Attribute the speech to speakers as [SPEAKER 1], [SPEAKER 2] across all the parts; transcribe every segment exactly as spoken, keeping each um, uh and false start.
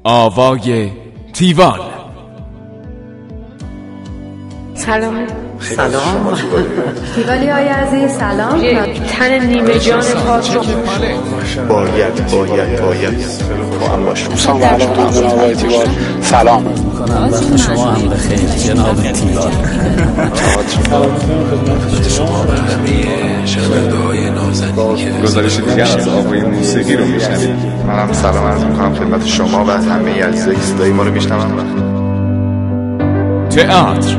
[SPEAKER 1] آوای تیوان.
[SPEAKER 2] سلام.
[SPEAKER 3] سلام
[SPEAKER 2] تیوالی های عزیز سلام.
[SPEAKER 4] تن نیمه جان پاک رو
[SPEAKER 3] باید باید باید با هم باشم.
[SPEAKER 5] سلام علیکم جناب آقای تیوان. سلام
[SPEAKER 6] میکنم وقت شما هم بخیر جناب تیوان.
[SPEAKER 7] خدمت شما و همه شنونده‌های نازنین که
[SPEAKER 8] گزارش دیگر از آوای موسیقی رو میشنوید.
[SPEAKER 3] منم سلام عرض میکنم خدمت شما و همه عزیزایی که صدای ما رو میشنون.
[SPEAKER 1] تئاتر.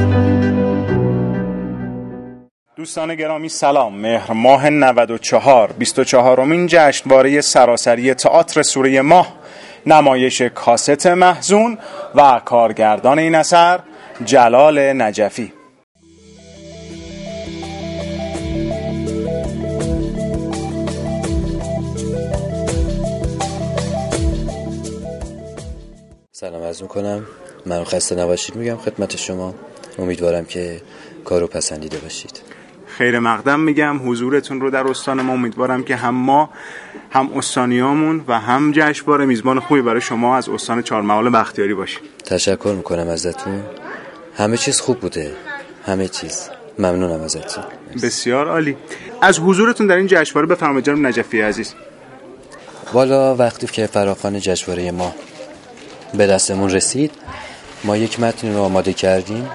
[SPEAKER 9] دوستان گرامی سلام. مهر ماه نود و چهار بیست و چهارمین جشنواره سراسری تئاتر سوره ماه، نمایش کاست محزون و کارگردان این اثر جلال نجفی.
[SPEAKER 10] سلام عرض میکنم. من خسته نباشید میگم خدمت شما. امیدوارم که کارو پسندیده باشید.
[SPEAKER 9] خیر مقدم میگم حضورتون رو در استان ما. امیدوارم که هم ما هم استانیامون و هم جشنواره میزبان خوبی برای شما از استان چهارمحال بختیاری باشیم.
[SPEAKER 10] تشکر میکنم ازتون. همه چیز خوب بوده، همه چیز. ممنونم ازتون.
[SPEAKER 9] بسیار عالی. از حضورتون در این جشنواره بفرمایید جناب نجفی عزیز.
[SPEAKER 10] والا وقتی که فراخوان جشنواره ما به دستمون رسید، ما یک متن رو آماده کردیم.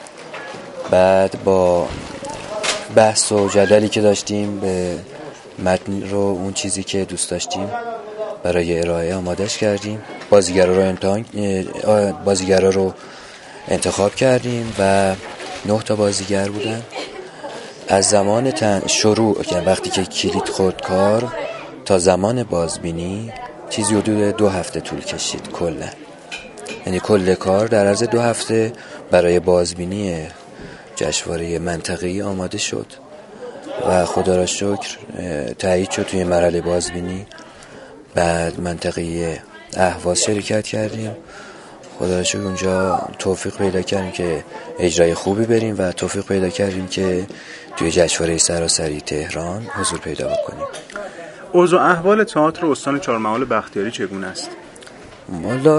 [SPEAKER 10] بعد با بحث و جدلی که داشتیم به متن رو اون چیزی که دوست داشتیم برای ارائه آمادهش کردیم. بازیگرا رو امتحان بازیگرا رو انتخاب کردیم و نه تا بازیگر بودن. از زمان تن شروع یعنی وقتی که کلید خورد کار تا زمان بازبینی چیزی حدود دو هفته طول کشید کلا. یعنی کل کار در عرض دو هفته برای بازبینی جشنواره منطقه‌ای آماده شد و خدا را شکر تایید شد توی مرحله بازبینی. بعد منطقه اهواز شرکت کردیم. خدا را شکر اونجا توفیق پیدا کردیم که اجرای خوبی بریم و توفیق پیدا کردیم که توی جشنواره سراسری تهران حضور پیدا بکنیم.
[SPEAKER 9] اوضاع احوال تئاتر استان چهارمحال بختیاری چگونه است؟
[SPEAKER 10] والا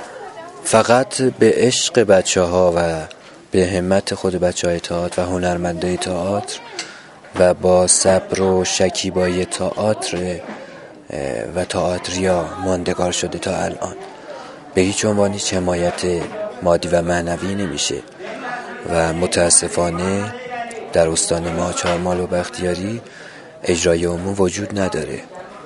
[SPEAKER 10] فقط به عشق بچه‌ها و به همت خود بچه‌های تئاتر و هنرمندای تئاتر و با صبر و شکیبایی تئاتر و تئاتریا ماندگار شده تا الان. به هیچ عنوان هیچ حمایت مادی و معنوی نمیشه و متاسفانه در استان ما چهارمحال و بختیاری اجرای عموم وجود نداره.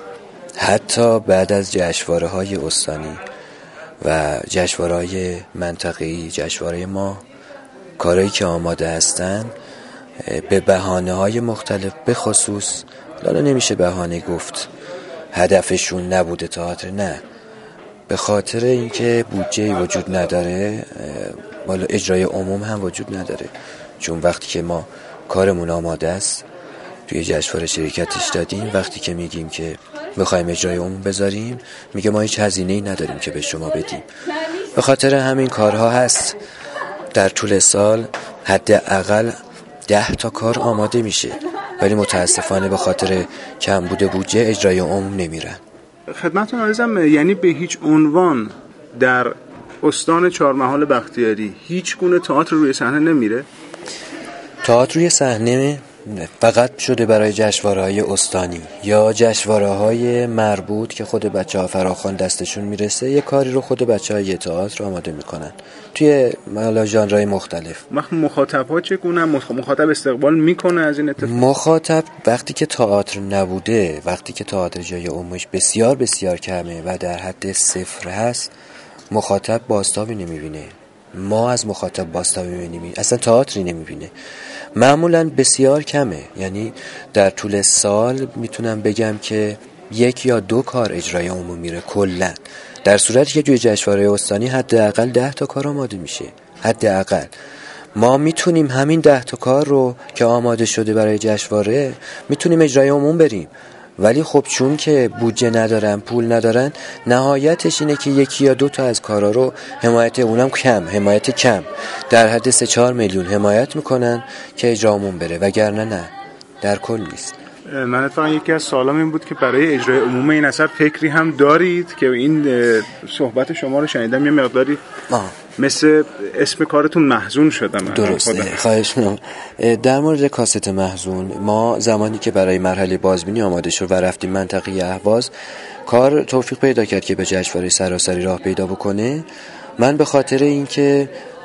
[SPEAKER 10] حتی بعد از جشنواره‌های استانی و جشنواره‌های منطقه‌ای، جشنواره ما، کارهایی که آماده هستن به بهانه‌های مختلف، به خصوص حالا نمیشه بهانه گفت هدفشون نبوده تئاتر، نه، به خاطر اینکه بودجه وجود نداره، بالا اجرای عموم هم وجود نداره. چون وقتی که ما کارمون آماده است توی جشنواره شرکتش دادیم، وقتی که میگیم که بخوایم اجرای عموم بذاریم میگه ما هیچ هزینه‌ای نداریم که به شما بدیم. به خاطر همین کارها هست در طول سال حداقل ده تا کار آماده میشه، ولی متاسفانه به خاطر کمبود بودجه اجرای عموم نمیرن.
[SPEAKER 9] خدمتتون عرضم، یعنی به هیچ عنوان در استان چهارمحال بختیاری هیچ گونه تئاتر روی صحنه نمیره؟
[SPEAKER 10] تئاتر روی صحنه فقط شده برای جشنواره‌های استانی یا جشنواره‌های مربوط که خود بچه‌ها فراخوان دستشون میرسه، یه کاری رو خود بچه‌های تئاتر آماده میکنن توی مالا ژانرهای مختلف.
[SPEAKER 9] وقت مخاطب‌ها چگونه؟ مخاطب استقبال میکنه از این اتفاق؟
[SPEAKER 10] مخاطب وقتی که تئاتر نبوده، وقتی که تئاتر جای عمومش بسیار بسیار کمه و در حد صفر هست، مخاطب بازتابی نمیبینه. ما از مخاطب بازتابی میبینیم، اصلا تئاتری نمیبینه. معمولا بسیار کمه. یعنی در طول سال میتونم بگم که یک یا دو کار اجرای عمومی میره کلا، در صورتی که توی جشنواره استانی حداقل ده تا کار آماده میشه. حداقل ما میتونیم همین ده تا کار رو که آماده شده برای جشنواره میتونیم اجرای عموم بریم، ولی خب چون که بودجه ندارن، پول ندارن، نهایتش اینه که یکی یا دو تا از کارا رو حمایت اونم کم، حمایت کم در حد سه چهار میلیون حمایت میکنن که اجرا عموم بره، وگرنه نه، در کل نیست.
[SPEAKER 9] من اتفاقا یکی از سوالام این بود که برای اجرای عموم این اثر فکری هم دارید که این صحبت شما رو شنیدم یه مقداری آه. مثل اسم کارتون محزون شدم.
[SPEAKER 10] درسته، خواهش می‌کنم. در مورد کاست محزون، ما زمانی که برای مرحله بازبینی آماده شد و رفتیم منطقه اهواز، کار توفیق پیدا کرد که به جشنواره سراسری راه پیدا بکنه. من به خاطر اینکه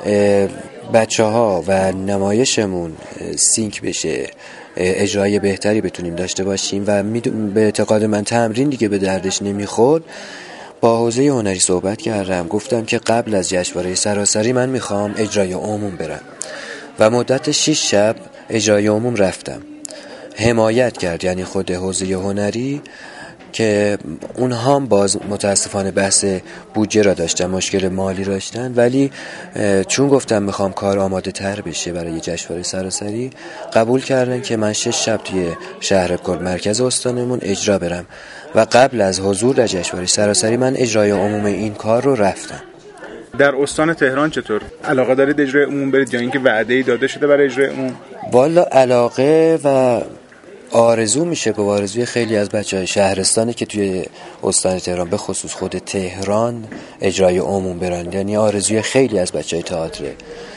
[SPEAKER 10] بچه ها و نمایشمون سینک بشه، اجرای بهتری بتونیم داشته باشیم و به اعتقاد من تمرین دیگه به دردش نمیخورد، با حوزه هنری صحبت کردم. گفتم که قبل از جشنواره سراسری من میخوام اجرای عموم برم و مدت شش شب اجرای عموم رفتم. حمایت کرد یعنی خود حوزه هنری که اونها هم باز متاسفانه بحث بودجه را داشتن، مشکل مالی داشتن، ولی چون گفتم میخوام کار آماده تر بشه برای جشنواره سراسری، قبول کردن که من شش شب توی شهرکرد مرکز استانمون اجرا برم و قبل از حضور در جشنواره سراسری من اجرای عموم این کار رو رفتم.
[SPEAKER 9] در استان تهران چطور؟ علاقه دارید اجرای عموم برید یا اینکه وعده‌ای داده شده برای اجرای عموم؟
[SPEAKER 10] والا علاقه و آرزو میشه به آرزوی خیلی از بچهای شهرستانی که توی استان تهران به خصوص خود تهران اجرای عموم برن، یعنی آرزوی خیلی از بچهای تئاتر،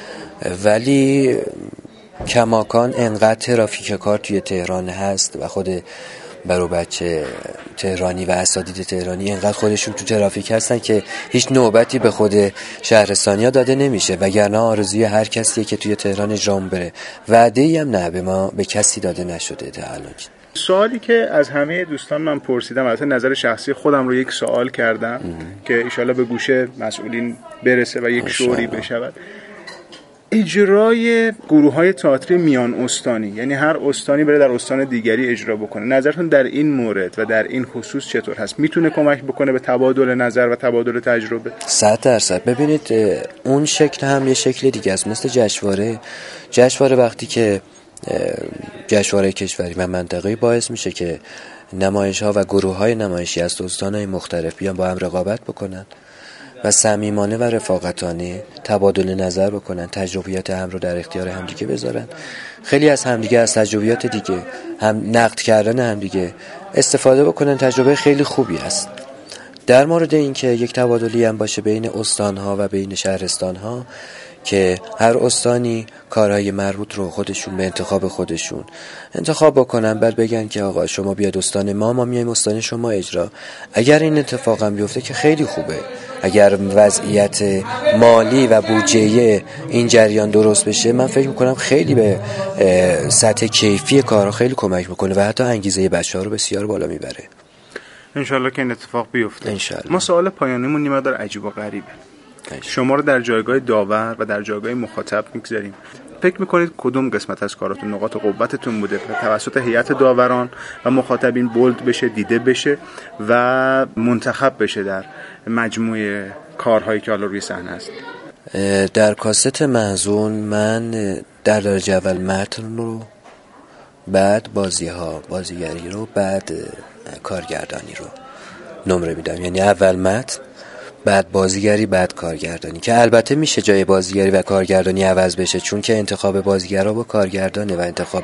[SPEAKER 10] ولی کماکان انقدر ترافیک کار توی تهران هست و خود برو بچه تهرانی و اساتید تهرانی انقدر خودشون تو ترافیک هستن که هیچ نوبتی به خود شهرستانیا داده نمیشه، وگرنه آرزوی هر کسیه که توی تهران اجرا بره. وعده‌ای هم نه به ما به کسی داده نشده تا الان.
[SPEAKER 9] سوالی که از همه دوستان من پرسیدم، البته نظر شخصی خودم رو یک سوال کردم ام. که ایشالا به گوش مسئولین برسه و یک شوری بشود. اجرای گروه‌های تئاتری میان استانی، یعنی هر استانی بره در استان دیگری اجرا بکنه، نظرتون در این مورد و در این خصوص چطور هست؟ میتونه کمک بکنه به تبادل نظر و تبادل تجربه؟
[SPEAKER 10] صد درصد. ببینید اون شکل هم یه شکل دیگه است، مثل جشنواره. جشنواره وقتی که جشنواره کشوری و منطقه‌ای باعث میشه که نمایش‌ها و گروه‌های نمایشی از استان‌های مختلف بیان با هم رقابت بکنن و صمیمانه و رفاقتانه تبادل نظر بکنن، تجربیات هم رو در اختیار همدیگه بذارن. خیلی از همدیگه از تجربیات دیگه هم نقد کردن همدیگه استفاده بکنن، تجربه خیلی خوبی است. در مورد این که یک تبادلی هم باشه بین استان‌ها و بین شهرستان‌ها که هر استانی کارهای مربوط رو خودشون به انتخاب خودشون انتخاب بکنن، بعد بگن که آقا شما بیاد استان ما، ما میایم استان شما اجرا. اگر این اتفاق هم بیفته که خیلی خوبه. اگر وضعیت مالی و بودجه این جریان درست بشه، من فکر میکنم خیلی به سطح کیفی کارها خیلی کمک میکنه و حتی انگیزه بچه‌ها رو بسیار بالا میبره.
[SPEAKER 9] انشالله که این اتفاق بیفته.
[SPEAKER 10] انشالله.
[SPEAKER 9] ما سوال پایانیمون نیمه دار عجیب و غریبه. شما رو در جایگاه داور و در جایگاه مخاطب میگذاریم. فکر میکنید کدوم قسمت از کاراتون نقاط قوتتون بوده که توسط هیئت داوران و مخاطبین بولد بشه، دیده بشه و منتخب بشه در مجموعه کارهایی که حالا روی صحنه است؟
[SPEAKER 10] در کاست محزون من در درجه اول متن رو، بعد بازی ها بازیگری رو، بعد کارگردانی رو نمره میدم. یعنی اول متن، بعد بازیگری، بعد کارگردانی، که البته میشه جای بازیگری و کارگردانی عوض بشه، چون که انتخاب بازیگرا با کارگردانه و انتخاب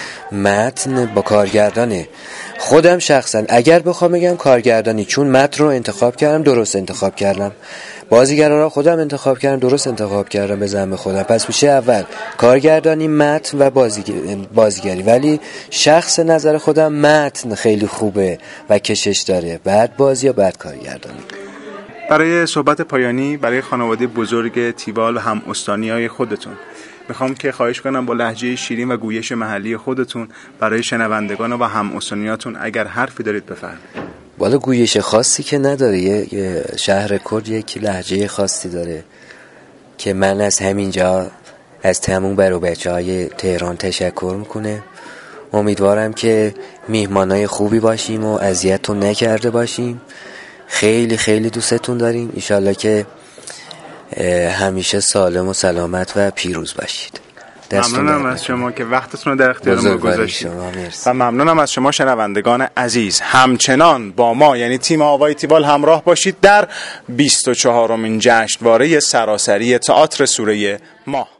[SPEAKER 10] متن با کارگردانه. خودم شخصا اگر بخوام بگم کارگردانی، چون متن رو انتخاب کردم درست انتخاب کردم، بازیگرا رو خودم انتخاب کردم درست انتخاب کردم به ذم خودم، پس میشه اول کارگردانی، متن و بازیگری. ولی شخص نظر خودم متن خیلی خوبه و کشش داره، بعد بازی و بعد کارگردانی.
[SPEAKER 9] برای صحبت پایانی برای خانواده بزرگ تیوال و هم استانیای خودتون میخوام که خواهش کنم با لهجه شیرین و گویش محلی خودتون برای شنوندگان و هم استانیاتون اگر حرفی دارید بفرمایید.
[SPEAKER 10] والا گویش خاصی که نداره، یه شهر کرد یک لهجه خاصی داره که من از همینجا از تموم برو بچه های تهران تشکر میکنه. امیدوارم که میهمانای خوبی باشیم و اذیتتون نکرده باشیم. خیلی خیلی دوستتون داریم. انشالله که همیشه سالم و سلامت و پیروز باشید.
[SPEAKER 9] ممنونم از شما که وقتتون رو در اختیار ما گذاشتید و ممنونم از شما شنوندگان عزیز. همچنان با ما یعنی تیم آوای تیوال همراه باشید در بیست و چهارمین جشنواره سراسری تئاتر سوره ماه.